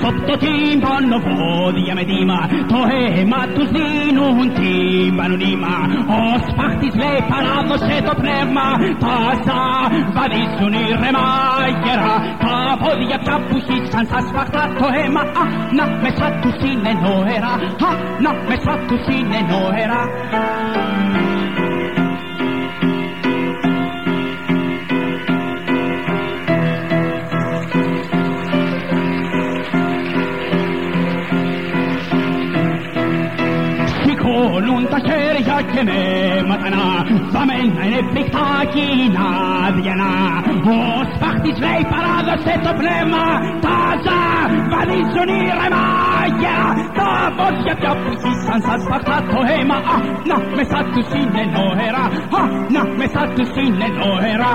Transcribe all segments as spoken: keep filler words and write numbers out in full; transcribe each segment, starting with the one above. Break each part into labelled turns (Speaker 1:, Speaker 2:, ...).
Speaker 1: top το τύμπανο πόδια με δήμα, το αίμα τους δίνουν τύμπανο νήμα. Ο σπάχτης λέει παράδοσε το πνεύμα, τα βαδίζουν ήρεμα γερά. Τα πόδια πια που χύσαν στα σπαχτά το αίμα, α, να μέσα τους είναι νόερα, α, να μέσα τους είναι νόερα. Σηκώνουν τα χέρια και με ματανά, βαμμένα είναι φρικτά κοινά διανά. Ο σπάχτης λέει παράδοσε το πνεύμα, τα βαδίζουν ήρεμα γερά. Τα πόδια πια που χύσαν σαν σπαχτά το αίμα, α, να μέσα τους είναι νόερα, α, να μέσα τους είναι νόερα.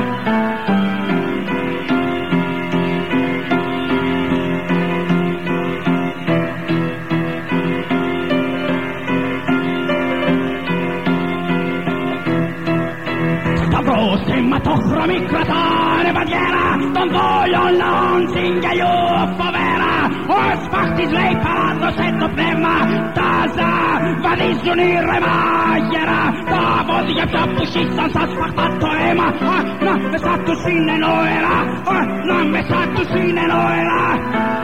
Speaker 1: Αιματόχρωμοι κρατάνε βαδιέρα, τον δόλιο λαόν συγκαλιού φοβέρα. Ο σπάχτης λέει παράδοσε το πνεύμα, τα βαδίζουν ήρεμα γερά. Τα πόδια πια που χύσαν σαν σπαχτά το αίμα, α, να μέσα τους είναι νόερα, α, να μέσα τους είναι νόερα.